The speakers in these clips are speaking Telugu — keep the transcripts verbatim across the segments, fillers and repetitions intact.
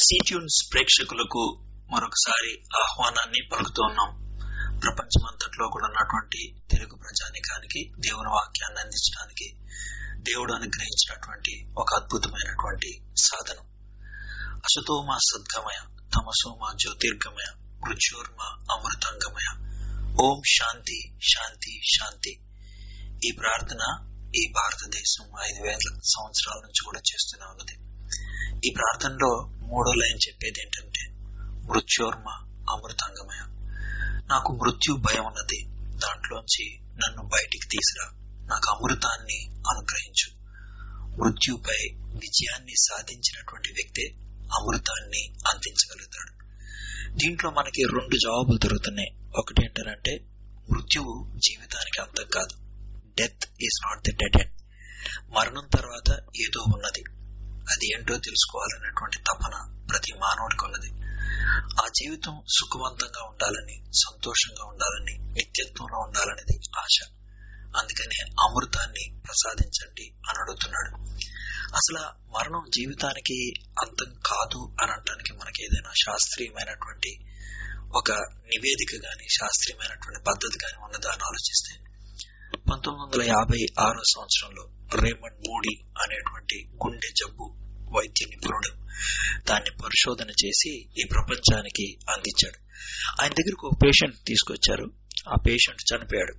సీట్యూన్స్ ప్రేక్షకులకు మరొకసారి ఆహ్వానాన్ని పలుకుతున్నాం. ప్రపంచమంతట్లో కూడా ఉన్నటువంటి తెలుగు ప్రజానికానికి దేవుని వాక్యాన్ని అందించడానికి దేవుడు అనుగ్రహించినటువంటి ఒక అద్భుతమైనటువంటి సాధనం. అసతోమా సద్గమయ, తమసోమా జ్యోతిర్గమయ, మృత్యోర్మ అమృతంగమయ. ఓం శాంతి శాంతి శాంతి. ఈ ప్రార్థన ఈ భారతదేశం ఐదు వేల సంవత్సరాల నుంచి కూడా చేస్తూనే ఉన్నది. ఈ ప్రార్థనలో మూడో లైన్ చెప్పేది ఏంటంటే, మృత్యోర్మ అమృతంగమయ. నాకు మృత్యు భయం ఉన్నది, దాంట్లోంచి నన్ను బయటికి తీసిరా, నాకు అమృతాన్ని అనుగ్రహించు. మృత్యుపై విజయాన్ని సాధించినటువంటి వ్యక్తే అమృతాన్ని అందించగలుగుతాడు. దీంట్లో మనకి రెండు జవాబులు దొరుకుతున్నాయి. ఒకటి ఏంటంటే, మృత్యువు జీవితానికి అంతం కాదు. Death is not the dead end. మరణం తర్వాత ఏదో ఉన్నది, అది ఏంటో తెలుసుకోవాలనేటువంటి తపన ప్రతి మానవుడికి ఉన్నది. ఆ జీవితం సుఖవంతంగా ఉండాలని, సంతోషంగా ఉండాలని, నిత్యత్వంలో ఉండాలనేది ఆశ. అందుకనే అమృతాన్ని ప్రసాదించండి అని అడుగుతున్నాడు. అసలు మరణం జీవితానికి అంతం కాదు అని అనడానికి మనకి ఏదైనా శాస్త్రీయమైనటువంటి ఒక నివేదిక గాని, శాస్త్రీయమైనటువంటి పద్ధతి గాని ఉన్నదా అని ఆలోచిస్తే, పంతొమ్మిది వందల యాభై ఆరో సంవత్సరంలో రేమండ్ మూడీ అనేటువంటి గుండె జబ్బు వైద్య నిపుణుడు దాన్ని పరిశోధన చేసి ఈ ప్రపంచానికి అందించాడు. ఆయన దగ్గరకు ఒక పేషెంట్ తీసుకొచ్చారు. ఆ పేషెంట్ చనిపోయాడు.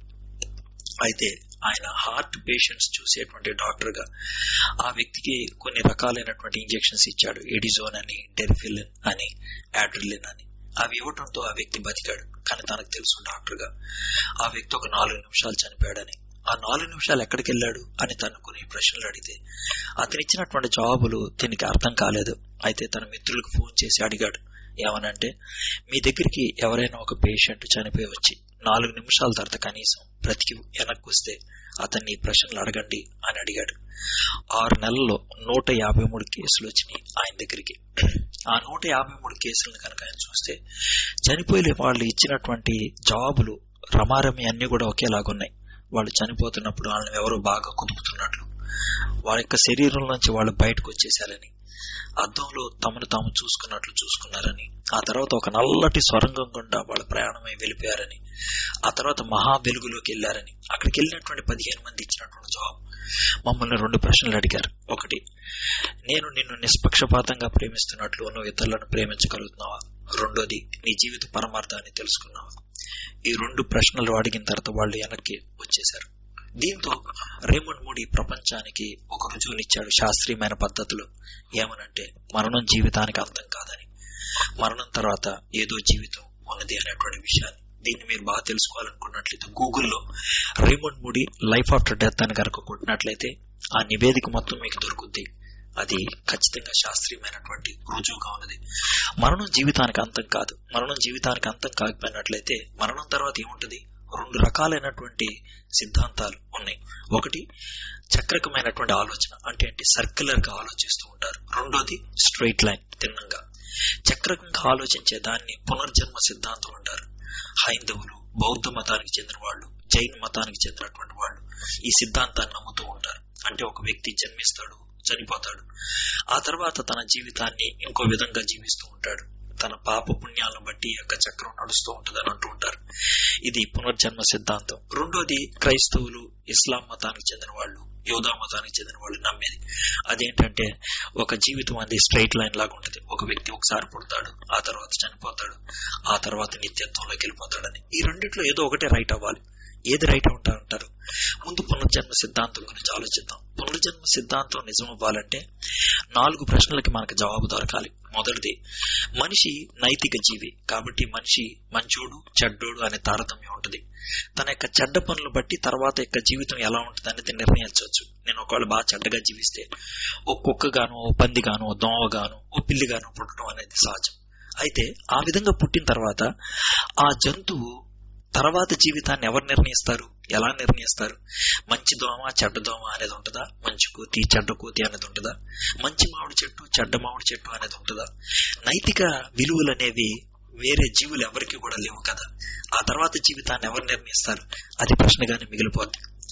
అయితే ఆయన హార్ట్ పేషెంట్స్ చూసేటువంటి డాక్టర్ గా ఆ వ్యక్తికి కొన్ని రకాలైనటువంటి ఇంజెక్షన్స్ ఇచ్చాడు. ఎడిజోన్ అని, డెరిఫిలిన్ అని, ఆడ్రిలిన్ అని. అవి ఇవ్వడంతో ఆ వ్యక్తి బతికాడు. కానీ తనకు తెలుసు డాక్టర్ గా ఆ వ్యక్తి ఒక నాలుగు నిమిషాలు చనిపోయాడని. ఆ నాలుగు నిమిషాలు ఎక్కడికి వెళ్ళాడు అని తను కొన్ని ప్రశ్నలు అడిగితే అతను ఇచ్చినటువంటి జవాబులు దీనికి అర్థం కాలేదు. అయితే తన మిత్రులకు ఫోన్ చేసి అడిగాడు. ఏమనంటే, మీ దగ్గరికి ఎవరైనా ఒక పేషెంట్ చనిపోయి వచ్చి నాలుగు నిమిషాల తర్వాత కనీసం బ్రతికి వెనక్కి వస్తే అతన్ని ప్రశ్నలు అడగండి అని అడిగాడు. ఆరు నెలల్లో నూట యాభై మూడు కేసులు వచ్చినాయి ఆయన దగ్గరికి. ఆ నూట యాభై మూడు కేసులను కనుక ఆయన చూస్తే చనిపోయే వాళ్ళు ఇచ్చినటువంటి జవాబులు రమారమి అన్ని కూడా ఒకేలాగున్నాయి. వాళ్ళు చనిపోతున్నప్పుడు వాళ్ళని ఎవరో బాగా కుదుపుతున్నట్లు, వాళ్ళ యొక్క శరీరం నుంచి వాళ్ళు బయటకు వచ్చేసారని, అద్దంలో తమను తాము చూసుకున్నట్లు చూసుకున్నారని, ఆ తర్వాత ఒక నల్లటి స్వరంగం గుండా వాళ్ళ ప్రయాణమై వెళ్ళిపోయారని, ఆ తర్వాత మహా వెలుగులోకి వెళ్ళారని. అక్కడికి వెళ్ళినటువంటి పదిహేను మంది ఇచ్చినటువంటి జవాబు, మమ్మల్ని రెండు ప్రశ్నలు అడిగారు. ఒకటి, నేను నిన్ను నిష్పక్షపాతంగా ప్రేమిస్తున్నట్లు నువ్వు ఇతరులను ప్రేమించగలుగుతున్నావా? రెండోది, నీ జీవిత పరమార్థాన్ని తెలుసుకున్నావా? ఈ రెండు ప్రశ్నలు అడిగిన తర్వాత వాళ్ళు వెనక్కి వచ్చేశారు. దీంతో రేమండ్ మూడీ ప్రపంచానికి ఒక రుజువునిచ్చాడు శాస్త్రీయమైన పద్ధతిలో. ఏమనంటే, మరణం జీవితానికి అంతం కాదని, మరణం తర్వాత ఏదో జీవితం ఉన్నది అనేటువంటి విషయాన్ని. దీన్ని మీరు బాగా తెలుసుకోవాలనుకున్నట్లయితే గూగుల్లో Raymond Moody life after death అని కనుక కొట్టినట్లయితే ఆ నివేదిక మొత్తం మీకు దొరుకుద్ది. అది ఖచ్చితంగా శాస్త్రీయమైనటువంటి రుజువుగా ఉన్నది. మరణం జీవితానికి అంతం కాదు. మరణం జీవితానికి అంతం కాకపోయినట్లయితే మరణం తర్వాత ఏముంటది? రెండు రకాలైనటువంటి సిద్ధాంతాలు ఉన్నాయి. ఒకటి, చక్రకమైనటువంటి ఆలోచన, అంటే ఏంటి, సర్క్యులర్ గా ఆలోచిస్తూ ఉంటారు. రెండోది స్ట్రైట్ లైన్, తిన్నంగా. చక్రకంగా ఆలోచించే దాన్ని పునర్జన్మ సిద్ధాంతం అంటారు. హైందవులు, బౌద్ధ మతానికి చెందిన వాళ్ళు, జైన్ మతానికి చెందినటువంటి వాళ్ళు ఈ సిద్ధాంతాన్ని నమ్ముతూ ఉంటారు. అంటే ఒక వ్యక్తి జన్మిస్తాడు, చనిపోతాడు, ఆ తర్వాత తన జీవితాన్ని ఇంకో విధంగా జీవిస్తూ ఉంటాడు. తన పాప పుణ్యాలను బట్టి యొక్క చక్రం నడుస్తూ ఉంటుందని అంటూ ఉంటారు. ఇది పునర్జన్మ సిద్ధాంతం. రెండోది, క్రైస్తవులు, ఇస్లాం మతానికి చెందిన వాళ్ళు, యోధా మతానికి చెందిన వాళ్ళు నమ్మేది అదేంటంటే, ఒక జీవితం అనేది స్ట్రైట్ లైన్ లాగా ఉంటుంది. ఒక వ్యక్తి ఒకసారి పుడతాడు, ఆ తర్వాత చనిపోతాడు, ఆ తర్వాత నిత్యత్వంలోకి వెళ్ళిపోతాడని. ఈ రెండిట్లో ఏదో ఒకటే రైట్ అవ్వాలి. ఏది రైట్ ఉంటారంటారు? ముందు పునర్జన్మ సిద్ధాంతం గురించి ఆలోచిద్దాం. పునర్జన్మ సిద్ధాంతం నిజం అవ్వాలంటే నాలుగు ప్రశ్నలకి మనకు జవాబు దొరకాలి. మొదటిది, మనిషి నైతిక జీవి కాబట్టి మనిషి మంచోడు చెడ్డోడు అనే తారతమ్యం ఉంటుంది. తన యొక్క చెడ్డ పనులు బట్టి తర్వాత యొక్క జీవితం ఎలా ఉంటుంది అనేది నిర్ణయించవచ్చు. నేను ఒకవేళ బాగా చెడ్డగా జీవిస్తే ఓ కుక్క గాను, ఓ పంది గాను, ఓ దోమ గాను, ఓ పిల్లి గాను పుట్టడం అనేది సహజం. అయితే ఆ విధంగా పుట్టిన తర్వాత ఆ జంతువు తర్వాత జీవితాన్ని ఎవరు నిర్ణయిస్తారు, ఎలా నిర్ణయిస్తారు? మంచి దోమ చెడ్డ దోమ అనేది ఉంటుందా? మంచి కోతి చెడ్డ కోతి అనేది ఉంటుందా? మంచి మామిడి చెట్టు చెడ్డ మామిడి చెట్టు అనేది ఉంటుందా? నైతిక విలువలు అనేవి వేరే జీవులు ఎవరికి కూడా లేవు కదా. ఆ తర్వాత జీవితాన్ని ఎవరు నిర్ణయిస్తారు? అది ప్రశ్నగానే మిగిలిపోద్ది.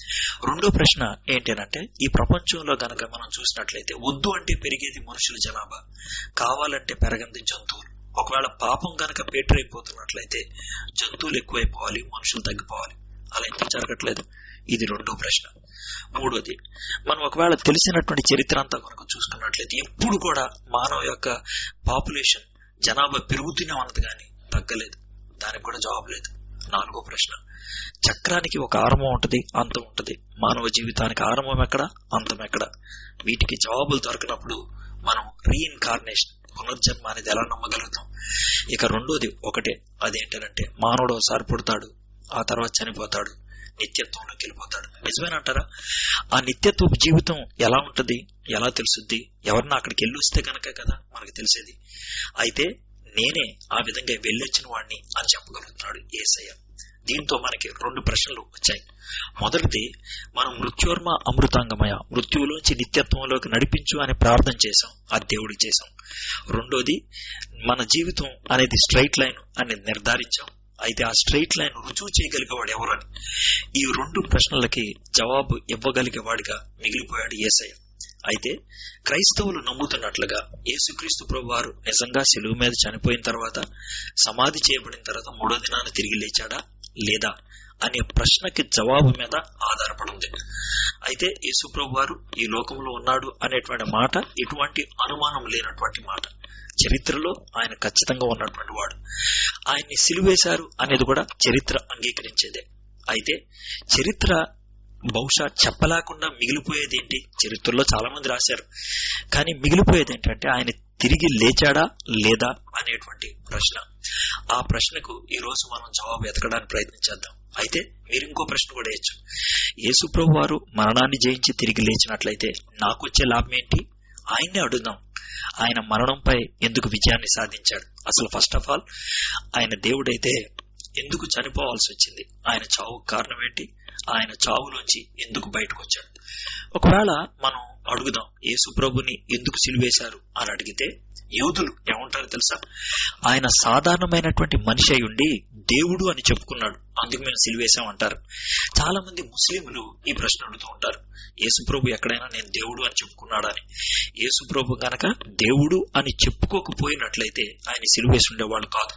రెండో ప్రశ్న ఏంటి అంటే, ఈ ప్రపంచంలో గనక మనం చూసినట్లయితే వద్దు అంటే పెరిగేది మనుషుల జనాభా, కావాలంటే పెరగంది జంతువులు. ఒకవేళ పాపం గనక పేటరైపోతున్నట్లయితే జంతువులు ఎక్కువైపోవాలి, మనుషులు తగ్గిపోవాలి. అలా ఎందుకు జరగట్లేదు? ఇది రెండో ప్రశ్న. మూడోది, మనం ఒకవేళ తెలిసినటువంటి చరిత్ర అంతా కనుక చూసుకున్నట్లయితే ఎప్పుడు కూడా మానవ యొక్క పాపులేషన్ జనాభా పెరుగుతూనే ఉన్నది కానీ తగ్గలేదు. దానికి కూడా జవాబు లేదు. నాలుగో ప్రశ్న, చక్రానికి ఒక ఆరంభం ఉంటది, అంతం ఉంటది. మానవ జీవితానికి ఆరంభం ఎక్కడ, అంతం ఎక్కడ? వీటికి జవాబులు దొరకనప్పుడు మనం రీఇన్కార్నేషన్, పునర్జన్మ అనేది ఎలా నమ్మగలుగుతాం? ఇక రెండోది ఒకటే, అదేంటంటే మానవుడు ఒకసారి పుడతాడు, ఆ తర్వాత చనిపోతాడు, నిత్యత్వంలోకి వెళ్ళిపోతాడు. నిజమేనంటారా? ఆ నిత్యత్వపు జీవితం ఎలా ఉంటది, ఎలా తెలుసుద్ది? ఎవరన్నా అక్కడికి వెళ్ళి వస్తే కనుక కదా మనకు తెలిసేది. అయితే నేనే ఆ విధంగా వెళ్ళొచ్చిన వాడిని అని చెప్పగలుగుతున్నాడు యేసయ్య. దీంతో మనకి రెండు ప్రశ్నలు వచ్చాయి. మొదటిది, మనం మృత్యోర్మ అమృతాంగమయ, మృత్యువులోంచి నిత్యత్వంలోకి నడిపించు అని ప్రార్థన చేశాం, అది దేవుడికి చేశాం. రెండోది, మన జీవితం అనేది స్ట్రైట్ లైన్ అనేది నిర్ధారించాం, అయితే ఆ స్ట్రైట్ లైన్ రుజువు చేయగలిగేవాడు ఎవరు అని. ఈ రెండు ప్రశ్నలకి జవాబు ఇవ్వగలిగేవాడిగా మిగిలిపోయాడు యేసయ్య. అయితే క్రైస్తవులు నమ్ముతున్నట్లుగా యేసుక్రీస్తు ప్రభు వారు నిజంగా శిలువ మీద చనిపోయిన తర్వాత, సమాధి చేయబడిన తర్వాత మూడో దినాన్ని తిరిగి లేచాడా లేదా అనే ప్రశ్నకి జవాబు మీద ఆధారపడి ఉంది. అయితే యేసు ప్రభు వారు ఈ లోకంలో ఉన్నాడు అనేటువంటి మాట ఎటువంటి అనుమానం లేనటువంటి మాట. చరిత్రలో ఆయన ఖచ్చితంగా ఉన్నటువంటి వాడు. ఆయన్ని సిలువేశారు అనేది కూడా చరిత్ర అంగీకరించేదే. అయితే చరిత్ర బహుశా చెప్పలేకుండా మిగిలిపోయేది ఏంటి? చరిత్రలో చాలా మంది రాశారు, కానీ మిగిలిపోయేది ఏంటంటే ఆయన తిరిగి లేచాడా లేదా అనేటువంటి ప్రశ్న. ఆ ప్రశ్నకు ఈ రోజు మనం జవాబు ఎతకడానికి ప్రయత్నించేద్దాం. అయితే మీరు ఇంకో ప్రశ్న కూడా వేయచ్చు. యేసు ప్రభు వారు మరణాన్ని జయించి తిరిగి లేచినట్లయితే నాకు వచ్చే లాభం ఏంటి? ఆయన్నే అడుగుదాం. ఆయన మరణంపై ఎందుకు విజయాన్ని సాధించాడు? అసలు ఫస్ట్ ఆఫ్ ఆల్ ఆయన దేవుడైతే ఎందుకు చనిపోవాల్సి వచ్చింది? ఆయన చావు కారణం ఏంటి? ఆయన చావులోంచి ఎందుకు బయటకు వచ్చాడు? ఒకవేళ మనం అడుగుదాం, యేసు ప్రభుని ఎందుకు సిలువేశారు అని అడిగితే యూదులు ఏమంటారు తెలుసా? ఆయన సాధారణమైనటువంటి మనిషి అయి ఉండి దేవుడు అని చెప్పుకున్నాడు, అందుకు మేము సిలువేశాం అంటారు. చాలా మంది ముస్లింలు ఈ ప్రశ్న అడుగుతూ ఉంటారు, యేసు ప్రభు ఎక్కడైనా నేను దేవుడు అని చెప్పుకున్నాడని. యేసు ప్రభు గనక దేవుడు అని చెప్పుకోకపోయినట్లయితే ఆయన సిలువేసి ఉండేవాళ్ళు కాదు.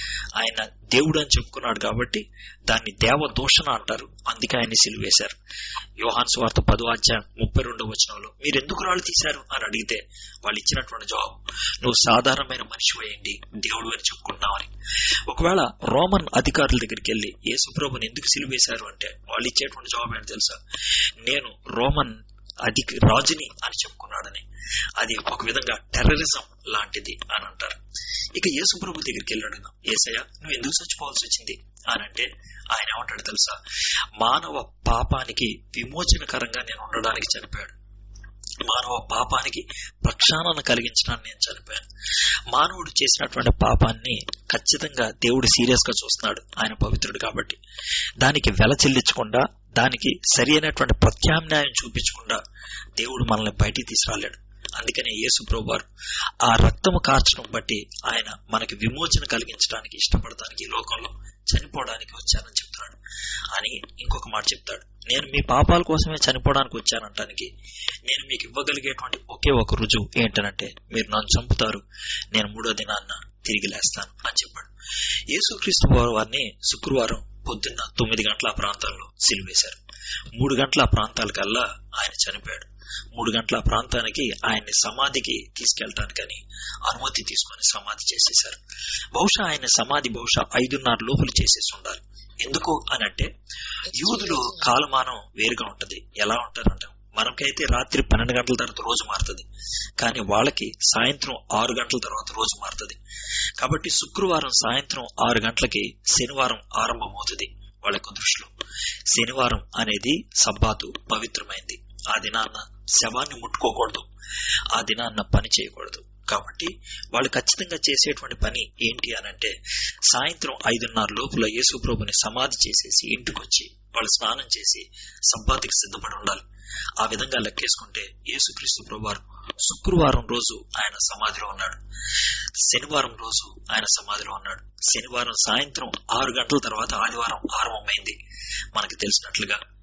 ఆయన దేవుడు అని చెప్పుకున్నాడు కాబట్టి దాన్ని దేవ దూషణ అంటారు, అందుకే ఆయన్ని సిలువేశారు. యోహాను సువార్త పదో అధ్యాయం ముప్పై రెండో వచనంలో మీరు ఎందుకు రాళ్ళు తీశారు అని అడిగితే వాళ్ళు ఇచ్చినటువంటి జవాబు, నువ్వు సాధారణమైన మనిషి అయ్యండి దేవుడు అని చెప్పుకుంటున్నావని. ఒకవేళ రోమన్ అధికారుల దగ్గరికి వెళ్ళి యేసు ప్రభుని ఎందుకు సిలువేశారు అంటే వాళ్ళు ఇచ్చేటువంటి జవాబు ఏంటి తెలుసా? నేను రోమన్ అధిక రాజుని అని చెప్పుకున్నాడని. అది ఒక విధంగా టెర్రరిజం లాంటిది అని అంటారు. ఇక యేసు ప్రభు దగ్గరికి వెళ్ళి అడుగుదాం, యేసయ్య నువ్వు ఎందుకు చచ్చిపోవాల్సి వచ్చింది అని అంటే ఆయన ఏమంటాడు తెలుసా? మానవ పాపానికి విమోచనకరంగా నేను ఉండడానికి చనిపోయాడు. మానవ పాపానికి ప్రక్షాళన కలిగించడానికి నేను చనిపోయాను. మానవుడు చేసినటువంటి పాపాన్ని ఖచ్చితంగా దేవుడు సీరియస్ గా చూస్తున్నాడు, ఆయన పవిత్రుడు కాబట్టి. దానికి వెల చెల్లించకుండా, దానికి సరి అయినటువంటి ప్రత్యామ్నాయం చూపించకుండా దేవుడు మనల్ని బయటికి తీసుకురాలేడు. అందుకనే యేసు ప్రభు వారు ఆ రక్తము కార్చడం బట్టి ఆయన మనకి విమోచన కలిగించడానికి ఇష్టపడడానికి ఈ లోకంలో చనిపోవడానికి వచ్చానని చెప్తున్నాడు. అని ఇంకొక మాట చెప్తాడు, నేను మీ పాపాల కోసమే చనిపోవడానికి వచ్చానంటానికి నేను మీకు ఇవ్వగలిగేటువంటి ఒకే ఒక రుజువు ఏంటనంటే మీరు నన్ను చంపుతారు, నేను మూడో దినాన్న తిరిగి లేస్తాను అని చెప్పాడు. యేసుక్రీస్తు వారిని శుక్రవారం పొద్దున్న తొమ్మిది గంటల ప్రాంతాల్లో సిలువేశారు. మూడు గంటల ప్రాంతాలకల్లా ఆయన చనిపోయాడు. మూడు గంటల ప్రాంతానికి ఆయన్ని సమాధికి తీసుకెళ్ళటానికని అనుమతి తీసుకొని సమాధి చేసేశారు. బహుశా ఆయన సమాధి బహుశా ఐదున్నర లోపల చేసేసి ఉండాలి. ఎందుకు అని అంటే యూదులు కాలమానం వేరుగా ఉంటది. ఎలా ఉంటారంట, మనకైతే రాత్రి పన్నెండు గంటల తర్వాత రోజు మారుతుంది, కానీ వాళ్ళకి సాయంత్రం ఆరు గంటల తర్వాత రోజు మారుతుంది. కాబట్టి శుక్రవారం సాయంత్రం ఆరు గంటలకి శనివారం ఆరంభమవుతుంది. వాళ్ళ యొక్క దృష్టిలో శనివారం అనేది సబ్బాతు, పవిత్రమైంది. ఆ దినాన్న శవాన్ని ముట్టుకోకూడదు, ఆ దినాన్న పని చేయకూడదు. కాబట్టి వాళ్ళు ఖచ్చితంగా చేసేటువంటి పని ఏంటి అని అంటే సాయంత్రం ఐదున్నర లోపల యేసు ప్రభుని సమాధి చేసేసి ఇంటికి వచ్చి వాళ్ళు స్నానం చేసి సబ్బాతుకి సిద్ధపడి ఉండాలి. ఆ విధంగా లెక్కేసుకుంటే యేసుక్రీస్తు ప్రభువారు శుక్రవారం రోజు ఆయన సమాధిలో ఉన్నాడు, శనివారం రోజు ఆయన సమాధిలో ఉన్నాడు. శనివారం సాయంత్రం ఆరు గంటల తర్వాత ఆదివారం ఆరంభమైంది. మనకి తెలిసినట్లుగా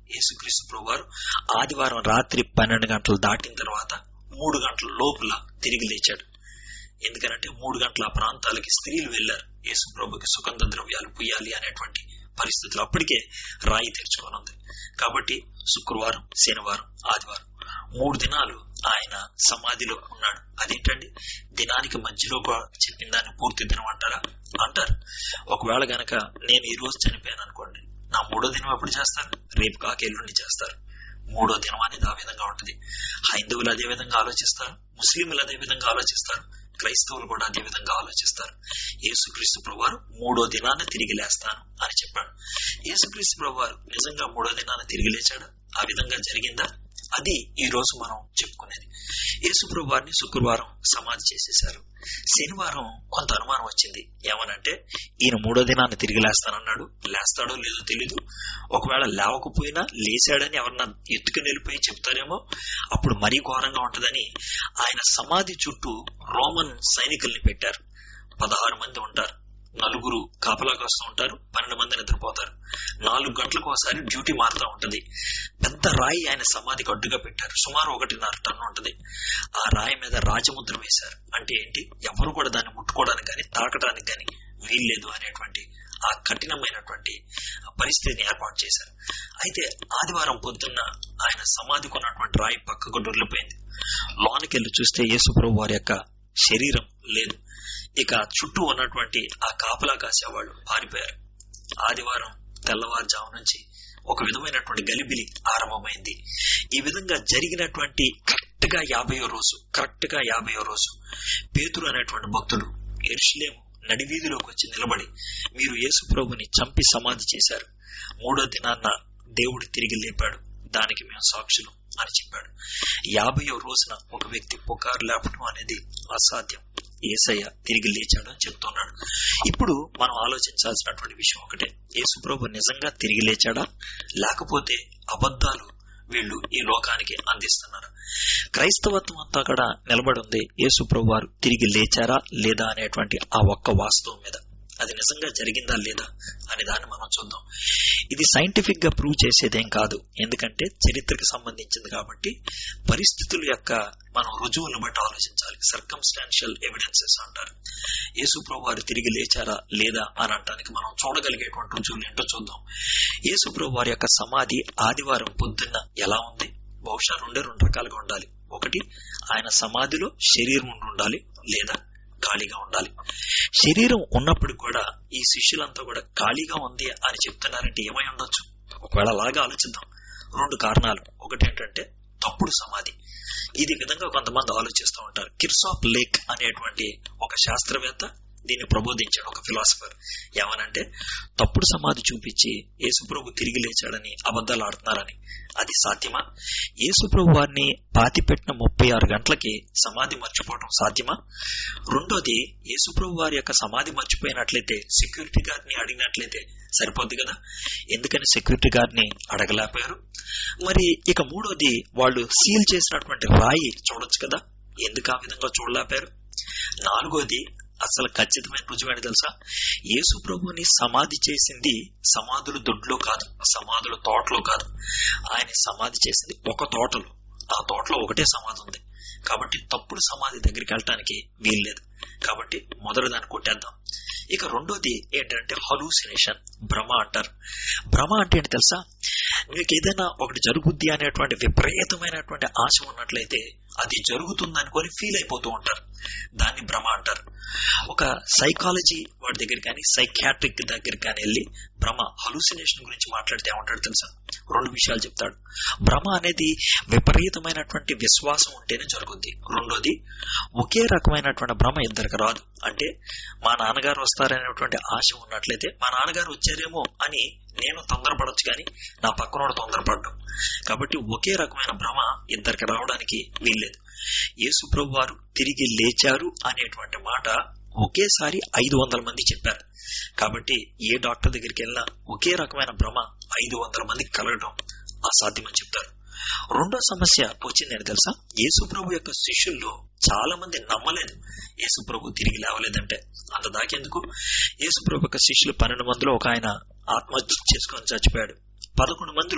యేసుక్రీస్తు ప్రభువారు ఆదివారం రాత్రి పన్నెండు గంటలు దాటిన తర్వాత మూడు గంటల లోపల తిరిగి లేచాడు. ఎందుకనంటే మూడు గంటల ప్రాంతాలకి స్త్రీలు వెళ్లారు యేసు ప్రభుకి సుగంధ ద్రవ్యాలు పుయ్యాలి అనేటువంటి పరిస్థితులు. అప్పటికే రాయి తెరుచుకొని ఉంది. కాబట్టి శుక్రవారం, శనివారం, ఆదివారం మూడు దినాలు ఆయన సమాధిలో ఉన్నాడు. అదేంటండి, దినానికి మధ్యలో చెప్పిన దాన్ని పూర్తి దినం అంటారా? అంటారు. ఒకవేళ గనక నేను ఈ రోజు చనిపోయాను అనుకోండి, నా మూడో దినం ఎప్పుడు చేస్తారు? రేపు కాక ఎల్లుండి చేస్తారు. మూడో దినం అనేది ఆ విధంగా ఉంటుంది. హైందవులు అదే విధంగా ఆలోచిస్తారు, ముస్లింలు అదే విధంగా ఆలోచిస్తారు, క్రైస్తవులు కూడా అదే విధంగా ఆలోచిస్తారు. యేసుక్రీస్తు ప్రభువారు మూడో దినాన్ని తిరిగి లేస్తాను అని చెప్పాడు. యేసుక్రీస్తు ప్రభువారు నిజంగా మూడో దినాన్ని తిరిగి లేచాడా? ఆ విధంగా జరిగిందా? అది ఈ రోజు మనం చెప్పుకునేది. యేసు ప్రభువారిని శుక్రవారం సమాధి చేసేశారు. శనివారం కొంత అనుమానం వచ్చింది. ఏమనంటే, ఈయన మూడో దినాన్ని తిరిగి లేస్తానన్నాడు, లేస్తాడో లేదో తెలీదు. ఒకవేళ లేవకపోయినా లేచాడని ఎవరన్నా ఎత్తుకుని వెళ్ళిపోయి చెప్తారేమో, అప్పుడు మరీ ఘోరంగా ఉంటదని ఆయన సమాధి చుట్టూ రోమన్ సైనికుల్ని పెట్టారు. పదహారు మంది ఉంటారు. నలుగురు కాపలా కాస్తూ ఉంటారు, పన్నెండు మంది నిద్రపోతారు. నాలుగు గంటలకు ఒకసారి డ్యూటీ మారుతూ ఉంటది. పెద్ద రాయి ఆయన సమాధికి అడ్డుగా పెట్టారు. సుమారు ఒకటిన్నర టన్ను ఉంటది. ఆ రాయి మీద రాజముద్ర వేశారు. అంటే ఏంటి, ఎవరు కూడా దాన్ని ముట్టుకోవడానికి కానీ తాకడానికి కానీ వీల్లేదు అనేటువంటి ఆ కఠినమైనటువంటి పరిస్థితిని ఏర్పాటు చేశారు. అయితే ఆదివారం పొద్దున్న ఆయన సమాధికి ఉన్నటువంటి రాయి పక్కకు డొర్లిపోయింది. లోనికి వెళ్ళి చూస్తే యేసు ప్రభు వారి యొక్క శరీరం లేదు. ఇక చుట్టూ ఉన్నటువంటి ఆ కాపలా కాసేవాళ్ళు పారిపోయారు. ఆదివారం తెల్లవారుజాము నుంచి ఒక విధమైనటువంటి గలిబిలి ఆరంభమైంది. ఈ విధంగా జరిగినటువంటి కరెక్ట్ గా యాభైయో రోజు కరెక్ట్ గా యాభైయో రోజు పేతురు అనేటువంటి భక్తుడు యెరూషలేము నడివీధిలోకి వచ్చి నిలబడి, మీరు యేసు ప్రభుని చంపి సమాధి చేశారు, మూడో దినాన్న దేవుడు తిరిగి లేపాడు, దానికి మేము సాక్షులు అని చెప్పాడు. యాభైయో రోజున ఒక వ్యక్తి పుకారు లేపడం అనేది అసాధ్యం. యేసయ్య తిరిగి లేచాడు అని చెప్తున్నాడు. ఇప్పుడు మనం ఆలోచించాల్సినటువంటి విషయం ఒకటే, యేసు ప్రభు నిజంగా తిరిగి లేచాడా, లేకపోతే అబద్ధాలు వీళ్ళు ఈ లోకానికి అందిస్తున్నారు? క్రైస్తవత్వం అంతా కూడా నిలబడి ఉంది యేసు ప్రభు వారు తిరిగి లేచారా లేదా అనేటువంటి ఆ ఒక్క వాస్తవం మీద. అది నిజంగా జరిగిందా లేదా అనే దాన్ని మనం చూద్దాం. ఇది సైంటిఫిక్ గా ప్రూవ్ చేసేదేం కాదు, ఎందుకంటే చరిత్రకు సంబంధించింది కాబట్టి పరిస్థితుల యొక్క మనం రుజువులను బట్టి ఆలోచించాలి. సర్కమ్స్టాన్షియల్ ఎవిడెన్సెస్ అంటారు. యేసు ప్రభు వారు తిరిగి లేచారా లేదా అని అనడానికి మనం చూడగలిగేటువంటి రుజువులు ఏంటో చూద్దాం. యేసు ప్రభు వారి యొక్క సమాధి ఆదివారం పొద్దున్న ఎలా ఉంది? బహుశా రెండే రెండు రకాలుగా ఉండాలి. ఒకటి, ఆయన సమాధిలో శరీరం ఉండాలి, లేదా ఖాళీగా ఉండాలి. శరీరం ఉన్నప్పుడు కూడా ఈ శిష్యులంతా కూడా ఖాళీగా ఉంది అని చెప్తున్నారంటే ఏమై ఉండొచ్చు? ఒకవేళ అలాగా ఆలోచిద్దాం. రెండు కారణాలు. ఒకటి ఏంటంటే తప్పుడు సమాధి. ఇది విధంగా కొంతమంది ఆలోచిస్తూ ఉంటారు. కిర్సాప్ లేక్ అనేటువంటి ఒక శాస్త్రవేత్త దీన్ని ప్రబోధించాడు, ఒక ఫిలాసఫర్. ఏమనంటే, తప్పుడు సమాధి చూపించి యేసుప్రభు తిరిగి లేచాడని అబద్ధాలు ఆడుతున్నారని. అది సాధ్యమా? యేసుప్రభు వారిని పాతిపెట్టిన ముప్పై ఆరు గంటలకి సమాధి మర్చిపోవడం సాధ్యమా? రెండోది, యేసుప్రభు వారి యొక్క సమాధి మర్చిపోయినట్లయితే సెక్యూరిటీ గార్డ్ ని అడిగినట్లయితే సరిపోద్ది కదా. ఎందుకని సెక్యూరిటీ గార్డ్ ని అడగలేకపోయారు? మరి ఇక మూడోది, వాళ్ళు సీల్ చేసినటువంటి రాయి చూడొచ్చు కదా, ఎందుకు ఆ విధంగా చూడలేకపోయారు? నాలుగోది, అసలు ఖచ్చితమైన రుజువేంటి తెలుసా? యేసు ప్రభుని సమాధి చేసింది సమాధుల దొడ్లో కాదు, సమాధుల తోటలో కాదు. ఆయన సమాధి చేసింది ఒక తోటలో. ఆ తోటలో ఒకటే సమాధి ఉంది. కాబట్టి తప్పుడు సమాధి దగ్గరికి వెళ్ళటానికి వీల్లేదు. కాబట్టి మొదటి దాన్ని కొట్టేద్దాం. ఇక రెండోది ఏంటంటే హలూసినేషన్, భ్రమ అంటారు. భ్రమ అంటే ఏంటి తెలుసా? మీకు ఏదైనా ఒకటి జరుగుద్ది అనేటువంటి విపరీతమైనటువంటి ఆశ ఉన్నట్లయితే అది జరుగుతుంది అనుకొని ఫీల్ అయిపోతూ ఉంటారు. దాన్ని భ్రమ అంటారు. ఒక సైకాలజీ వాడి దగ్గర కానీ సైకియాట్రిక్ దగ్గర కానీ వెళ్ళి భ్రమ, హలూసినేషన్ గురించి మాట్లాడితే ఏమంటాడు తెలుసా? రెండు విషయాలు చెప్తాడు. భ్రమ అనేది విపరీతమైనటువంటి విశ్వాసం ఉంటేనే జరుగుద్ది. రెండోది, ఒకే రకమైనటువంటి భ్రమ ఇద్దరికి రాదు. అంటే మా నాన్నగారు వస్తారనేటువంటి ఆశ ఉన్నట్లయితే మా నాన్నగారు వచ్చారేమో అని నేను తొందరపడొచ్చు, కానీ నా పక్కనోడు తొందరపడ్డం. కాబట్టి ఒకే రకమైన భ్రమ ఇద్దరికి రావడానికి వీల్లేదు. యేసు ప్రభు వారు తిరిగి లేచారు అనేటువంటి మాట ఒకేసారి ఐదు వందల మంది చెప్పారు. కాబట్టి ఏ డాక్టర్ దగ్గరికి వెళ్ళినా ఒకే రకమైన భ్రమ ఐదు వందల మందికి కలగడం అసాధ్యమని చెప్తారు. రెండో సమస్య వచ్చిందని తెలుసా? యేసు ప్రభు యొక్క శిష్యుల్లో చాలా మంది నమ్మలేదు యేసు ప్రభు తిరిగి లేవలేదంటే. అంత దాకెందుకు, యేసు ప్రభు యొక్క శిష్యులు పన్నెండు మందిలో ఒక ఆయన ఆత్మహత్య చేసుకొని చచ్చిపోయాడు. పదకొండు మందిలో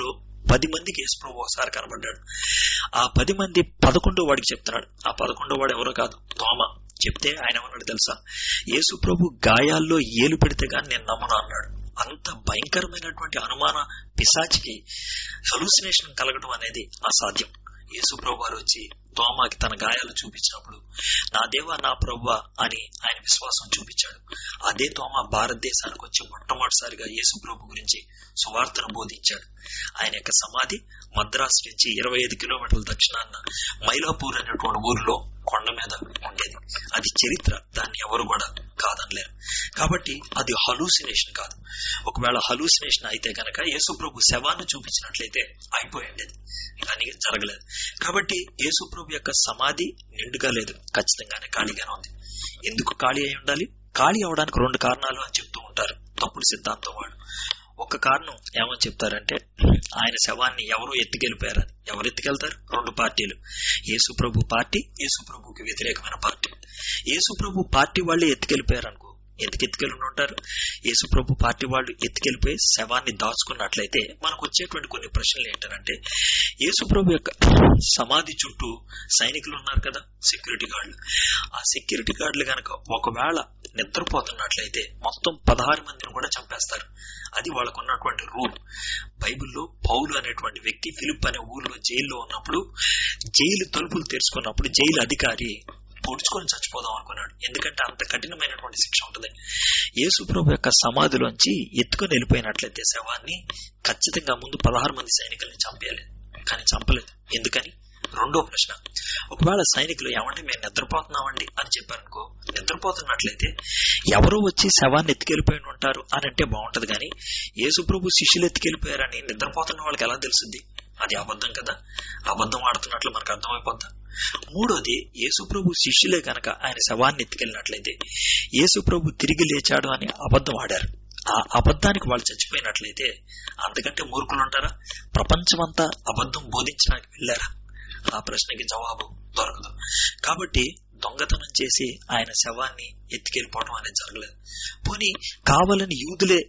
పది మందికి యేసు ప్రభు ఒకసారి కనబడ్డాడు. ఆ పది మంది పదకొండో వాడికి చెప్తున్నాడు. ఆ పదకొండో వాడు ఎవరో కాదు, తోమ. చెప్తే ఆయన ఏమన్నాడు తెలుసా? యేసు ప్రభు గాయాల్లో ఏలు పెడితే గాని నేను నమ్మను అన్నాడు. అంత భయంకరమైనటువంటి అనుమాన పిశాచికి హెలూసినేషన్ కలగడం అనేది అసాధ్యం. యేసు ప్రభు వారు వచ్చి తోమాకి తన గాయాలు చూపించినప్పుడు నా దేవా నా ప్రభువా అని ఆయన విశ్వాసం చూపించాడు. అదే తోమా భారతదేశానికి వచ్చి మొట్టమొదటిసారిగా యేసు ప్రభు గురించి సువార్తను బోధించాడు. ఆయన యొక్క సమాధి మద్రాసు నుంచి ఇరవై ఐదు కిలోమీటర్ల దక్షిణాన్న మైలాపూర్ అనేటువంటి ఊరిలో కొండ మీద ఉండేది. అది చరిత్ర, దాన్ని ఎవరు కూడా కాదనలేరు. కాబట్టి అది హలూసినేషన్ కాదు. ఒకవేళ హలూసినేషన్ అయితే కనుక యేసు ప్రభు శవాన్ని చూపించినట్లయితే అయిపోయింది, కానీ జరగలేదు. కాబట్టి యేసు ప్రభు యొక్క సమాధి నిండుగా లేదు, ఖచ్చితంగానే ఖాళీగానే ఉంది. ఎందుకు ఖాళీ అయి ఉండాలి? ఖాళీ అవడానికి రెండు కారణాలు అని చెప్తూ ఉంటారు తప్పుడు సిద్ధాంతం వాళ్ళు. ఒక కారణం ఏమని చెప్తారంటే ఆయన శవాన్ని ఎవరో ఎత్తుకెళ్ళిపోయారని. ఎవరు ఎత్తుకెళ్తారు? రెండు పార్టీలు, యేసు ప్రభు పార్టీ, యేసు ప్రభుకి వ్యతిరేకమైన పార్టీ. యేసు ప్రభు పార్టీ వాళ్ళే ఎత్తుకెళ్ళిపోయారు అనుకో, ఎందుకు ఎత్తుకెళ్ళి ఉంటారు? యేసు ప్రభు పార్టీ వాళ్ళు ఎత్తుకెళ్ళిపోయి శవాన్ని దాచుకున్నట్లయితే మనకు వచ్చేటువంటి కొన్ని ప్రశ్నలు ఏంటంటే, యేసు ప్రభు యొక్క సమాధి చుట్టూ సైనికులు ఉన్నారు కదా, సెక్యూరిటీ గార్డులు. ఆ సెక్యూరిటీ గార్డులు కనుక ఒకవేళ నిద్రపోతున్నట్లయితే మొత్తం పదహారు మందిని కూడా చంపేస్తారు. అది వాళ్ళకు ఉన్నటువంటి రూల్. బైబిల్లో పౌలు అనేటువంటి వ్యక్తి ఫిలిప్ అనే ఊరిలో జైల్లో ఉన్నప్పుడు జైలు తలుపులు తెరుచుకున్నప్పుడు జైలు అధికారి పొడుచుకొని చచ్చిపోదాం అనుకున్నాడు. ఎందుకంటే అంత కఠినమైనటువంటి శిక్ష ఉంటుంది. యేసు ప్రభు యొక్క సమాధిలోంచి ఎత్తుకొని వెళ్ళిపోయినట్లయితే శవాన్ని ఖచ్చితంగా ముందు పదహారు మంది సైనికుల్ని చంపేయాలి, కానీ చంపలేదు. ఎందుకని? రెండో ప్రశ్న, ఒకవేళ సైనికులు ఏమంటే మేము నిద్రపోతున్నామండి అని చెప్పారనుకో, నిద్రపోతున్నట్లయితే ఎవరో వచ్చి శవాన్ని ఎత్తుకెళ్ళిపోయి ఉంటారు అని అంటే బాగుంటది. కానీ యేసు ప్రభు శిష్యులు ఎత్తుకెళ్ళిపోయారని నిద్రపోతున్న వాళ్ళకి ఎలా తెలుస్తుంది? అది అబద్ధం కదా, అబద్ధం ఆడుతున్నట్లు మనకు అర్థమైపోద్దా. మూడోది, యేసు ప్రభు శిష్యులే కనుక ఆయన శవాన్ని ఎత్తుకెళ్ళినట్లయితే యేసు ప్రభు తిరిగి లేచాడు అని అబద్ధం ఆడారు. ఆ అబద్ధానికి వాళ్ళు చచ్చిపోయినట్లయితే అంతకంటే మూర్ఖులు ఉంటారా? ప్రపంచమంతా అబద్ధం బోధించడానికి వెళ్ళారా? ఆ ప్రశ్నకి జవాబు దొరకదు. కాబట్టి దొంగతనం చేసి ఆయన శవాన్ని ఎత్తుకెళ్ళిపోవడం అనేది జరగలేదు. పోనీ కావాలని యూదులే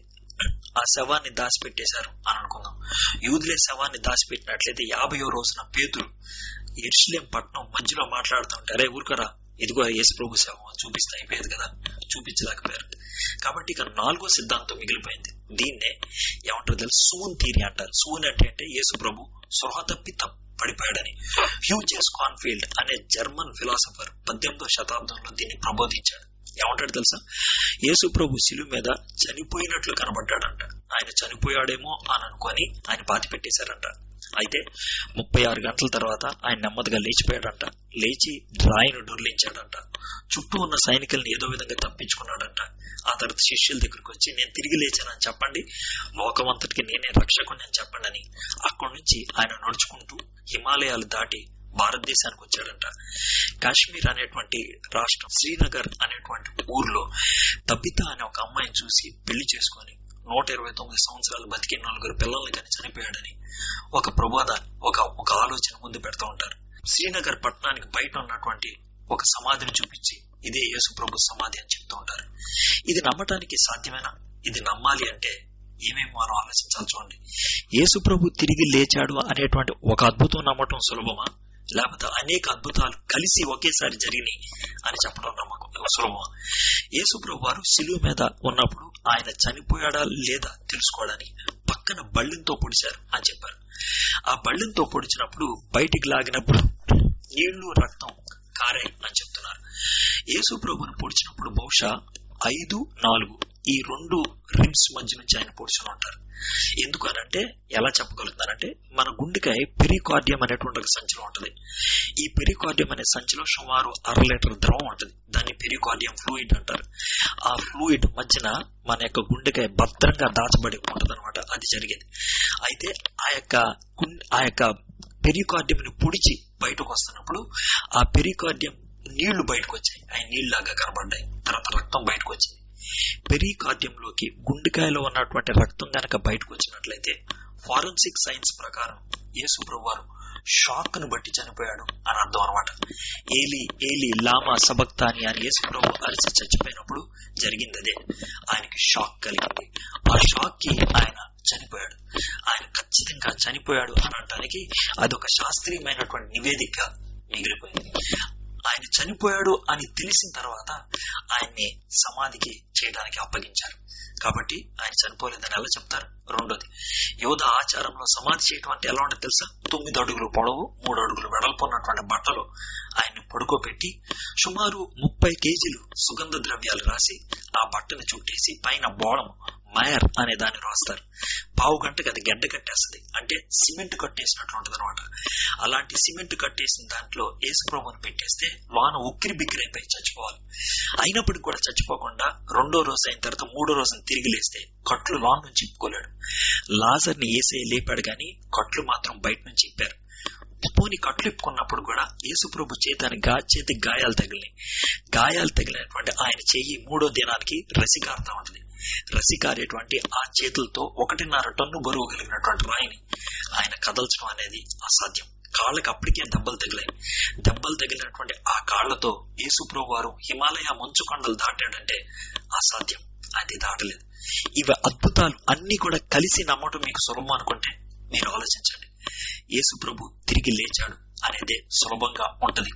ఆ శవాన్ని దాచిపెట్టేశారు అని అనుకుందాం. యూదులే శవాన్ని దాచిపెట్టినట్లయితే యాభైవ రోజున పేతురు యెరూషలేం పట్టణం మధ్యలో మాట్లాడుతుంటే, అరే ఊరుకరా, ఇదిగో యేసు ప్రభు శవం చూపిస్తే అయిపోయేది కదా, చూపించలేకపోయారు. కాబట్టి ఇక నాలుగో సిద్ధాంతం మిగిలిపోయింది. దీన్నే ఏమంటారు తెలుసు? సూన్ థియరీ అంటారు. సూన్ అంటే అంటే యేసు ప్రభు స్పృహ తప్పి పడిపోయాడని. హ్యూజెస్ కాన్ఫీల్డ్ అనే జర్మన్ ఫిలాసఫర్ పద్దెనిమిదో శతాబ్దంలో దీన్ని ప్రబోధించాడు. ఏమంటాడు తెలుసా? యేసు ప్రభు శిలువ మీద చనిపోయినట్లు కనబడ్డాడంట. ఆయన చనిపోయాడేమో అని అనుకొని ఆయన పాతి పెట్టేశారంట. అయితే ముప్పై ఆరు గంటల తర్వాత ఆయన నెమ్మదిగా లేచిపోయాడంట. లేచి రాయిని డొర్లించాడంట. చుట్టూ ఉన్న సైనికుల్ని ఏదో విధంగా తప్పించుకున్నాడంట. ఆ తర్వాత శిష్యుల దగ్గరికి వచ్చి నేను తిరిగి లేచానని చెప్పండి, లోకమంతటికి నేనే రక్షకుని అని చెప్పండి అని అక్కడి నుంచి ఆయన నడుచుకుంటూ హిమాలయాలు దాటి భారతదేశానికి వచ్చాడంట. కాశ్మీర్ అనేటువంటి రాష్ట్రం శ్రీనగర్ అనేటువంటి ఊర్లో తబితా అనే ఒక అమ్మాయిని చూసి పెళ్లి చేసుకొని నూట ఇరవై తొమ్మిది సంవత్సరాలు బతికి నలుగురు పిల్లల్ని కానీ చనిపోయాడని ఒక ప్రబోధ ఒక ఒక ఆలోచన ముందు పెడతా ఉంటారు. శ్రీనగర్ పట్టణానికి బయట ఉన్నటువంటి ఒక సమాధిని చూపించి ఇదే యేసు ప్రభు సమాధి అని చెప్తూ ఉంటారు. ఇది నమ్మటానికి సాధ్యమేనా? ఇది నమ్మాలి అంటే ఏమేమి మనం ఆలోచించాలి చూడండి. యేసు ప్రభు తిరిగి లేచాడు అనేటువంటి ఒక అద్భుతం నమ్మటం సులభమా, లేకపోతే అనేక అద్భుతాలు కలిసి ఒకేసారి జరిగినాయి అని చెప్పడం నమ్మకం సులభమా? యేసు ప్రభు వారు శిలువ మీద ఉన్నప్పుడు ఆయన చనిపోయాడా లేదా తెలుసుకోవడానికి పక్కన బళ్ళంతో పొడిచారు అని చెప్పారు. ఆ బళ్ళంతో పొడిచినప్పుడు బయటికి లాగినప్పుడు నీళ్లు రక్తం కారే అని చెప్తున్నారు. యేసు ప్రభుని పొడిచినప్పుడు బహుశా ఐదు నాలుగు ఈ రెండు రిబ్స్ మధ్య నుంచి ఆయన పొడిచుని ఉంటారు. ఎందుకు అనంటే ఎలా చెప్పగలుగుతానంటే, మన గుండెకాయ పెరికార్డియం అనేటువంటి ఒక సంచిలో ఉంటుంది. ఈ పెరికార్డియం అనే సంచిలో సుమారు అర లీటర్ ద్రవం ఉంటుంది. దాన్ని పెరికార్డియం ఫ్లూయిడ్ అంటారు. ఆ ఫ్లూయిడ్ మధ్యన మన యొక్క గుండెకాయ భద్రంగా దాచబడి ఉంటుంది అనమాట. అది జరిగేది. అయితే ఆ యొక్క ఆ యొక్క పెరికార్డియం ని పొడిచి బయటకు వస్తున్నప్పుడు ఆ పెరికార్డియం నీళ్లు బయటకు వచ్చాయి. ఆ నీళ్లాగా కనబడ్డాయి. తర్వాత రక్తం బయటకు వచ్చింది. పెరికార్డియంలోకి గుండెకాయలో ఉన్నటువంటి రక్తం గనక బయటకు వచ్చినట్లయితే ఫారెన్సిక్ సైన్స్ ప్రకారం యేసు ప్రభు వారు షాక్ ను బట్టి చనిపోయాడు అని అర్థం అనమాట. ఏలి ఏలి లామా సబక్తాని అని యేసు ప్రభు అలసి చచ్చిపోయినప్పుడు జరిగింది అదే. ఆయనకి షాక్ కలిగింది. ఆ షాక్ కి ఆయన చనిపోయాడు. ఆయన ఖచ్చితంగా చనిపోయాడు అని అనడానికి అదొక శాస్త్రీయమైనటువంటి నివేదిక మిగిలిపోయింది. ఆయన చనిపోయాడు అని తెలిసిన తర్వాత ఆయన్ని సమాధికి చేయడానికి అప్పగించారు. కాబట్టి ఆయన చనిపోలేదని ఎలా చెప్తారు? రెండోది, యోధ ఆచారంలో సమాధి చేయటం అంటే ఎలా ఉంటుంది తెలుసా? తొమ్మిది అడుగులు పొడవు, మూడు అడుగులు వెడల్పు ఉన్నటువంటి బట్టలు ఆయన్ని పడుకోబెట్టి సుమారు ముప్పై కేజీలు సుగంధ ద్రవ్యాలు రాసి ఆ బట్టను చుట్టేసి పైన బోళం మయర్ అనే దాన్ని రాస్తారు. పావు గంటకి అది గడ్డ కట్టేస్తుంది, అంటే సిమెంట్ కట్టేసినట్లు ఉంటుంది అనమాట. అలాంటి సిమెంట్ కట్టేసిన దాంట్లో యేసు ప్రభువుని పెట్టేస్తే లోన ఉక్కిరి బిక్కిరి అయిపోయి చచ్చిపోవాలి. అయినప్పటికీ కూడా చచ్చిపోకుండా రెండో రోజు అయిన తర్వాత మూడో రోజున తిరిగి లేస్తే కట్లు లోన్ నుంచి ఇప్పుకోలేడు. లాజర్ని యేసయ్య లేపాడు గాని కట్లు మాత్రం బయట నుంచి ఇప్పారు. పోని కట్లు ఇప్పుకున్నప్పుడు కూడా యేసు ప్రభు చేతాని గా చేతికి గాయాలు తగిలినాయి. గాయాలు తగిలినటువంటి ఆయన చెయ్యి మూడో దినానికి రసికారుతా ఉంటుంది. రసికారేటువంటి ఆ చేతులతో ఒకటిన్నర టన్ను బరువు కలిగినటువంటి రాయిని ఆయన కదల్చడం అనేది అసాధ్యం. కాళ్ళకి అప్పటికే దెబ్బలు తగిలాయి. దెబ్బలు తగిలినటువంటి ఆ కాళ్లతో యేసు ప్రభు వారు హిమాలయ మంచు కొండలు దాటాడంటే అసాధ్యం, అది దాటలేదు. ఇవి అద్భుతాలు అన్ని కూడా కలిసి నమ్మటం మీకు సులభం అనుకుంటే మీరు ఆలోచించండి. యేసు ప్రభు తిరిగి లేచాడు అనేది సులభంగా ఉంటది.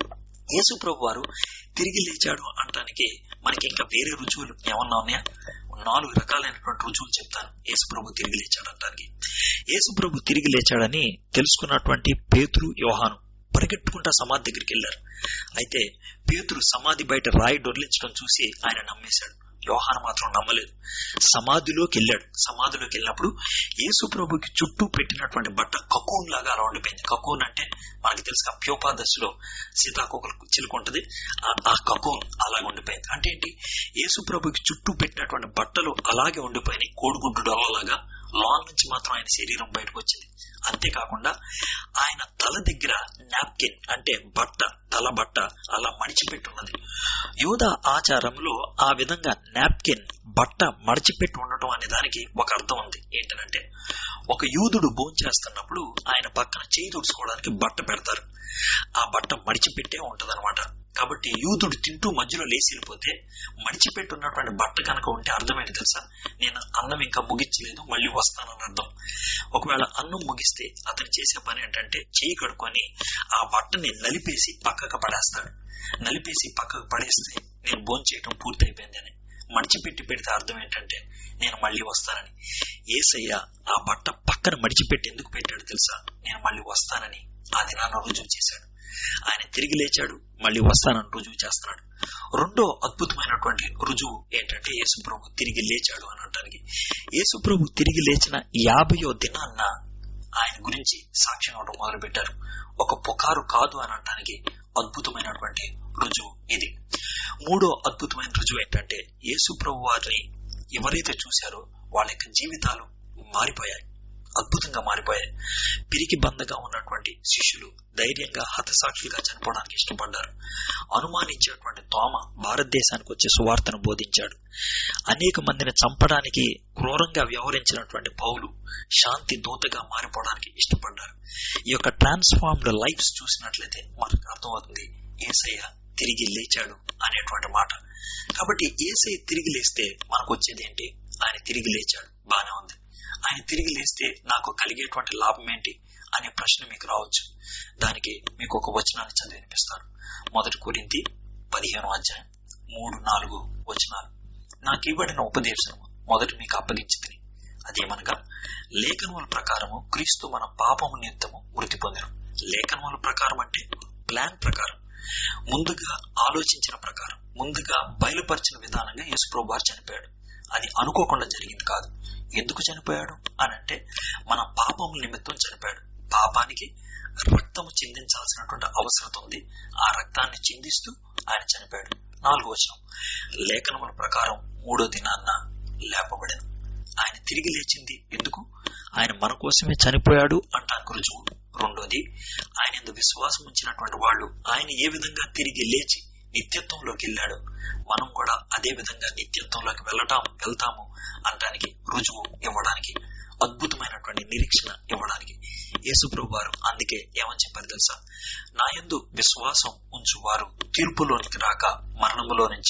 యేసు ప్రభు వారు తిరిగి లేచాడు అనడానికి మనకి ఇంకా వేరే రుజువులు ఏమన్నా ఉన్నాయా? నాలుగు రకాలైనటువంటి రుజువులు చెప్తాను యేసు ప్రభు తిరిగి లేచాడు అనడానికి. యేసు ప్రభు తిరిగి లేచాడని తెలుసుకున్నటువంటి పేతురు, యోహాను పరిగెట్టుకుంటా సమాధి దగ్గరికి వెళ్లారు. అయితే పేతురు సమాధి బయట రాయి డొర్లించడం చూసి ఆయన నమ్మేశాడు. యోహాను మాత్రం నమ్మలేదు. సమాధిలోకి వెళ్ళాడు. సమాధిలోకి వెళ్ళినప్పుడు యేసు ప్రభుకి చుట్టూ పెట్టినటువంటి బట్ట కకూన్ లాగా అలా ఉండిపోయింది. కకూన్ అంటే మనకి తెలుసు, ప్యూపా దశలో సీతాకోకలు చిలుకుంటది, ఆ కకూన్ అలాగే ఉండిపోయింది. అంటే ఏంటి? యేసు ప్రభుకి చుట్టూ పెట్టినటువంటి బట్టలు అలాగే ఉండిపోయినాయి, కోడిగుడ్డు డొల్లలాగా. లాన్ నుంచి మాత్రం ఆయన శరీరం బయటకు వచ్చింది. అంతేకాకుండా ఆయన తల దగ్గర నాప్కిన్ అంటే బట్ట, తల బట్ట అలా మడిచిపెట్టున్నది. యూదా ఆచారంలో ఆ విధంగా నాప్కిన్ బట్ట మడిచిపెట్టి ఉండటం అనే దానికి ఒక అర్థం ఉంది. ఏంటంటే ఒక యూదుడు భోంచేస్తున్నప్పుడు ఆయన పక్కన చేయి తుడుచుకోవడానికి బట్ట పెడతారు. ఆ బట్ట మడిచిపెట్టే ఉంటది అనమాట. కాబట్టి యూదుడు తింటూ మధ్యలో లేచి వెళ్ళిపోతే మడిచిపెట్టి ఉన్నటువంటి బట్ట కనుక ఉంటే అర్థం ఏంటి తెలుసా? నేను అన్నం ఇంకా ముగించలేదు, మళ్ళీ వస్తానని అర్థం. ఒకవేళ అన్నం ముగిస్తే అతను చేసే పని ఏంటంటే చేయి కడుక్కొని ఆ బట్టని నలిపేసి పక్కకు పడేస్తాడు. నలిపేసి పక్కకు పడేస్తే నేను భోజనం చేయటం పూర్తి అయిపోయింది అని. మడిచిపెట్టి పెడితే అర్థం ఏంటంటే నేను మళ్ళీ వస్తానని. యేసయ్య ఆ బట్ట పక్కన మడిచిపెట్టి ఎందుకు పెట్టాడు తెలుసా? నేను మళ్ళీ వస్తానని ఆ దినాన్ని రుజువు చేశాడు. ఆయన తిరిగి లేచాడు, మళ్ళీ వస్తానని రుజువు చేస్తున్నాడు. రెండో అద్భుతమైనటువంటి రుజువు ఏంటంటే యేసు ప్రభు తిరిగి లేచాడు అని అనడానికి. యేసు ప్రభు తిరిగి లేచిన యాభయో దినాన్న ఆయన గురించి సాక్ష్యం అవడం మొదలు పెట్టారు. ఒక పుకారు కాదు అని అనడానికి అద్భుతమైనటువంటి రుజువు ఇది. మూడో అద్భుతమైన రుజువు ఏంటంటే యేసు ప్రభు వారిని ఎవరైతే చూశారో వాళ్ళ యొక్క జీవితాలు మారిపోయాయి, అద్భుతంగా మారిపోయాయి. పిరికి బందగా ఉన్నటువంటి శిష్యులు ధైర్యంగా హతసాక్షులుగా చనిపోవడానికి ఇష్టపడ్డారు. అనుమానించేటువంటి తోమ భారతదేశానికి వచ్చి సువార్తను బోధించాడు. అనేక మందిని చంపడానికి క్రూరంగా వ్యవహరించినటువంటి పౌలు శాంతి దూతగా మారిపోవడానికి ఇష్టపడ్డారు. ఈ యొక్క ట్రాన్స్ఫార్మ్డ్ లైఫ్స్ చూసినట్లయితే మనకు అర్థమవుతుంది యేసయ్య తిరిగి లేచాడు అనేటువంటి మాట. కాబట్టి యేసయ్య తిరిగి లేస్తే మనకు వచ్చేది ఏంటి? ఆయన తిరిగి లేచాడు, బానే ఉంది. ఆయన తిరిగి లేస్తే నాకు కలిగేటువంటి లాభం ఏంటి అనే ప్రశ్న మీకు రావచ్చు. దానికి మీకు ఒక వచనాన్ని చదివి వినిపిస్తాను. మొదటి కొరింథీ పదిహేను అధ్యాయం మూడు నాలుగు వచనాలు. నాకు ఇవ్వబడిన ఉపదేశం మొదటి మీకు అప్పగించింది. అదేమనగా లేఖనముల ప్రకారము క్రీస్తు మన పాపము నిమిత్తము మృతి పొందెను. లేఖనముల ప్రకారం అంటే ప్లాన్ ప్రకారం, ముందుగా ఆలోచించిన ప్రకారం, ముందుగా బయలుపరిచిన విధానంగా యేసు ప్రభువు వారు చనిపోయాడు. అది అనుకోకుండా జరిగింది కాదు. ఎందుకు చనిపోయాడు అని అంటే మన పాపముల నిమిత్తం చనిపోయాడు. పాపానికి రక్తము చిందించాల్సినటువంటి అవసరం ఉంది. ఆ రక్తాన్ని చిందిస్తూ ఆయన చనిపోయాడు. నాలుగో వచనం, లేఖనముల ప్రకారం మూడో దినాన్న లేపబడెను. ఆయన తిరిగి లేచింది ఎందుకు? ఆయన మన కోసమే చనిపోయాడు అంటానికి రుజువు. రెండోది, ఆయన యందు విశ్వాసం ఉంచినటువంటి వాళ్ళు ఆయన ఏ విధంగా తిరిగి లేచి నిత్యత్వంలోకి వెళ్ళాడు, మనం కూడా అదే విధంగా నిత్యత్వంలోకి వెళ్ళటం వెళ్తాము అనడానికి రుజువు ఇవ్వడానికి, అద్భుతమైనటువంటి నిరీక్షణ ఇవ్వడానికి యేసు ప్రభువు వారు అందుకే ఏమని చెప్పారు తెలుసా? నా యందు విశ్వాసం ఉంచు వారు తీర్పులోనికి రాక మరణములో నుంచి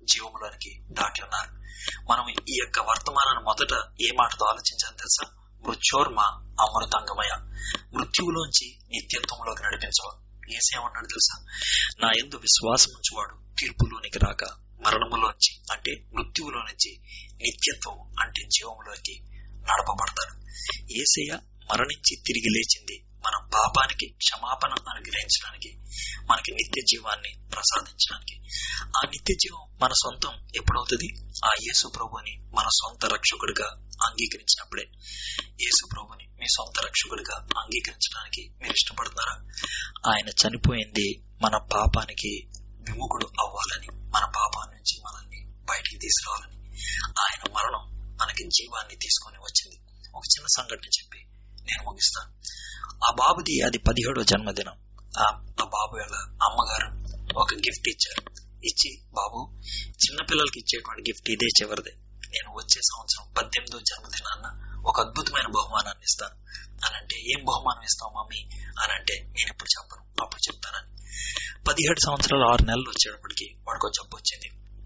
జీవంలోనికి దాటి ఉన్నారు. మనం ఈ యొక్క వర్తమానాన్ని మొదట ఏ మాటతో ఆలోచించాలని తెలుసా? మృత్యోర్మ అమృతంగమయ, మృత్యువులోంచి నిత్యత్వంలోకి నడిపించవా. యేసేమన్నాడు తెలుసా? నా యందు విశ్వాసం ఉంచువాడు తీర్పులోనికి రాక మరణములోంచి అంటే మృత్యువులో నుంచి నిత్యత్వం అంటే జీవంలోకి నడపబడతాడు. యేసయ్య మరణించి తిరిగి లేచింది మన పాపానికి క్షమాపణ అనుగ్రహించడానికి, మనకి నిత్య జీవాన్ని ప్రసాదించడానికి. ఆ నిత్య జీవం మన సొంతం ఎప్పుడవుతుంది? ఆ యేసు ప్రభుని మన సొంత రక్షకుడిగా అంగీకరించినప్పుడే. యేసు ప్రభుని మీ సొంత రక్షకుడిగా అంగీకరించడానికి మీరు ఇష్టపడుతున్నారా? ఆయన చనిపోయింది మన పాపానికి విముఖుడు అవ్వాలని, మన పాపం నుంచి మనల్ని బయటికి తీసుకురావాలని. ఆయన మరణం మనకి జీవాన్ని తీసుకొని వచ్చింది. ఒక చిన్న సంఘటన చెప్పి నేను ముగిస్తాను. ఆ బాబుది అది పదిహేడో జన్మదినం. ఆ బాబు వాళ్ళ అమ్మగారు ఒక గిఫ్ట్ ఇచ్చారు. ఇచ్చి, బాబు చిన్నపిల్లలకి ఇచ్చేటువంటి గిఫ్ట్ ఇదే చివరిదే, నేను వచ్చే సంవత్సరం పద్దెనిమిదో జన్మదినాన్న ఒక అద్భుతమైన బహుమానాన్ని ఇస్తాను అని అంటే, ఏం బహుమానం ఇస్తావు మమ్మీ అని అంటే, నేను ఇప్పుడు చెప్పను, అప్పుడు చెప్తానని. పదిహేడు సంవత్సరాలు ఆరు నెలలు వచ్చేటప్పటికి వాడికి ఒక జబ్బు వచ్చింది.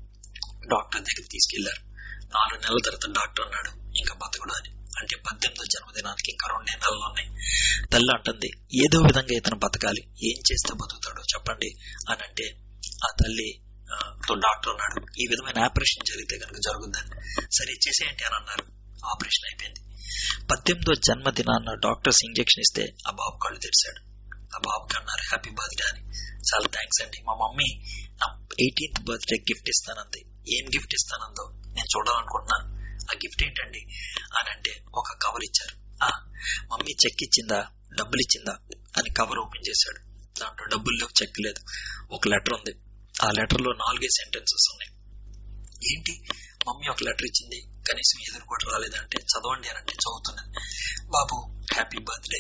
డాక్టర్ దగ్గరికి తీసుకెళ్లారు. నాలుగు నెలల తర్వాత డాక్టర్ అన్నాడు ఇంకా బతకడు అని. అంటే పద్దెనిమిదో జన్మదినానికి ఇంకా రెండే నెలలు ఉన్నాయి. తల్లి అంటుంది, ఏదో విధంగా ఇతను బతకాలి, ఏం చేస్తే బతుకుతాడో చెప్పండి అని అంటే, ఆ తల్లి తో డాక్టర్ అన్నాడు, ఈ విధమైన ఆపరేషన్ జరిగితే కనుక జరుగుద్దని. సరే చేసేయండి అని అన్నారు. ఆపరేషన్ అయిపోయింది. పద్దెనిమిదో జన్మదినాన్న డాక్టర్స్ ఇంజెక్షన్ ఇస్తే ఆ బాబు కళ్ళు తెరిచాడు. ఆ బాబుకి అన్నారు హ్యాపీ బర్త్డే అని. చాలా థ్యాంక్స్ అండి, మా మమ్మీ నా ఎయిటీన్త్ బర్త్డే గిఫ్ట్ ఇస్తానంది. ఏం గిఫ్ట్ ఇస్తానందో నేను చూడాలనుకుంటున్నాను. ఆ గిఫ్ట్ ఏంటండి అని అంటే, ఒక కవర్ ఇచ్చారు. ఆ మమ్మీ చెక్ ఇచ్చిందా, డబ్బులు ఇచ్చిందా అని కవర్ ఓపెన్ చేశాడు. దాంట్లో డబ్బులు లేవు, చెక్ లేదు. ఒక లెటర్ ఉంది. ఆ లెటర్ లో నాలుగే సెంటెన్సెస్ ఉన్నాయి. ఏంటి, మమ్మీ ఒక లెటర్ ఇచ్చింది, కనీసం ఎదురు కూడా రాలేదంటే చదవండి అని అంటే చదువుతున్నాను. బాబు హ్యాపీ బర్త్డే,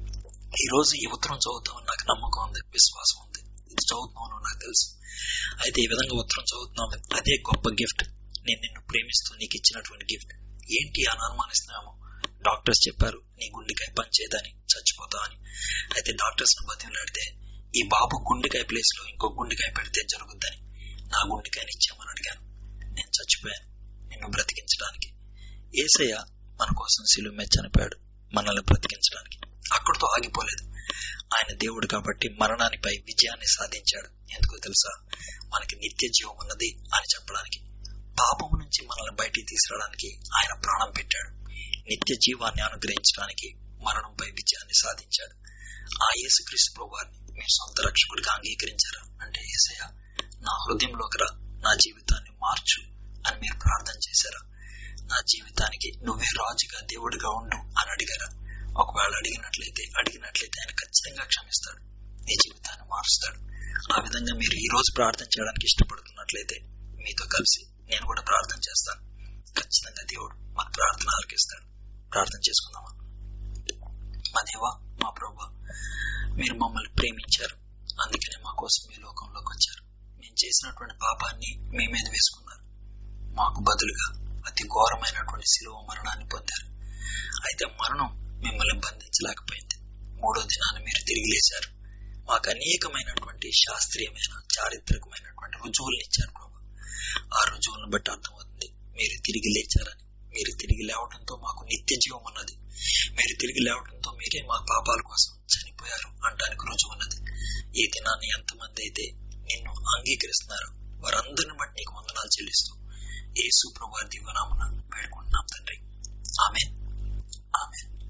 ఈ రోజు ఈ ఉత్తరం చదువుతామని నాకు నమ్మకం ఉంది, విశ్వాసం ఉంది. ఇది చదువుతున్నాను నాకు తెలుసు. అయితే ఈ విధంగా ఉత్తరం చదువుతున్నాము, అదే గొప్ప గిఫ్ట్, నేను నిన్ను ప్రేమిస్తూ నీకు ఇచ్చినటువంటి గిఫ్ట్. ఏంటి అని అనుమానిస్తున్నాము. డాక్టర్స్ చెప్పారు నీ గుండెకాయ పనిచేయదని, చచ్చిపోతావు అని. అయితే డాక్టర్స్ ని బతిమలాడితే, ఈ బాబు గుండెకాయ ప్లేస్ లో ఇంకో గుండెకాయ పెడితే జరుగుద్దని నా గుండెకాయని ఇచ్చామని అడిగాను. నేను చచ్చిపోయాను నిన్ను బ్రతికించడానికి. యేసయ్య మన కోసం శిలువ మీద చనిపోయాడు మనల్ని బ్రతికించడానికి. అక్కడితో ఆగిపోలేదు. ఆయన దేవుడు కాబట్టి మరణానిపై విజయాన్ని సాధించాడు. ఎందుకో తెలుసా? మనకి నిత్య జీవం ఉన్నది అని చెప్పడానికి. పాపము నుంచి మనల్ని బయటికి తీసుకురావడానికి ఆయన ప్రాణం పెట్టాడు. నిత్య జీవాన్ని అనుగ్రహించడానికి మరణంపై విజయాన్ని సాధించాడు. ఆ యేసుక్రీస్తు ప్రభువారిని మీ సొంత రక్షకుడిగా అంగీకరించారా అంటే, యేసయ్య నా హృదయంలోకి రా, నా జీవితాన్ని మార్చు అని మీరు ప్రార్థన చేశారా? నా జీవితానికి నువ్వే రాజుగా దేవుడిగా ఉండు అని అడిగారా? ఒకవేళ అడిగినట్లయితే అడిగినట్లయితే ఆయన ఖచ్చితంగా క్షమిస్తాడు, నీ జీవితాన్ని మారుస్తాడు. ఆ విధంగా మీరు ఈ రోజు ప్రార్థన చేయడానికి ఇష్టపడుతున్నట్లయితే మీతో కలిసి నేను కూడా ప్రార్థన చేస్తాను. ఖచ్చితంగా దేవుడు మా ప్రార్థన ఆలకిస్తాడు. ప్రార్థన చేసుకుందామా? మా దేవా, మా ప్రభువా, మీరు మమ్మల్ని ప్రేమించారు, అందుకనే మా కోసం మీ లోకంలోకి వచ్చారు. మేము చేసినటువంటి పాపాన్ని మీ మీద వేసుకున్నారు. మాకు బదులుగా అతి ఘోరమైనటువంటి శిలువ మరణాన్ని పొందారు. అయితే మరణం మిమ్మల్ని బంధించలేకపోయింది. మూడో దినాన్ని మీరు తిరిగి లేచారు. మాకు అనేకమైనటువంటి శాస్త్రీయమైన చారిత్రకమైనటువంటి రుజువులను ఇచ్చారు ప్రభు. ఆ రుజువులను బట్టి అర్థమవుతుంది మీరు తిరిగి లేచారని. మీరు తిరిగి లేవడంతో మాకు నిత్య జీవం ఉన్నది. మీరు తిరిగి లేవడంతో మీరే మా పాపాల కోసం చనిపోయారు అనడానికి రుజువు ఉన్నది. ఈ దినాన్ని ఎంతమంది అయితే నిన్ను అంగీకరిస్తున్నారు వారందరిని బట్టి నీకు వందనాలు చెల్లిస్తూ యేసు ప్రభువు దివ్యనామమున వేడుకుంటున్నాం తండ్రి. ఆమేన్, ఆమేన్.